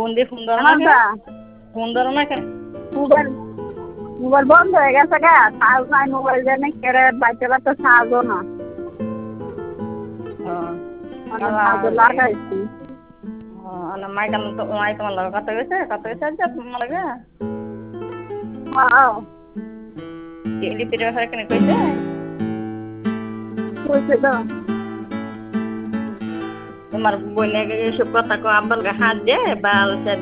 দিয়ে ফোন ধরো না কেন? এমনটা ফোন ধরো না কেন? মোবাইল মোবাইল বন্ধ হয়ে গেছে গা, চার্জ নাই মোবাইল জানি কেড়ে বাইতে তো চার্জও না, মানে চার্জ লাগাইছি। মাই কেন তো মাই তোমার লগে কথা গেছে আজ তোমার লগে হ্যাঁ লিপির ব্যাপারে কেন কইছে? কইছে তো। তোমার বইনে এসব কথা কো আব্বাল হাত দে বা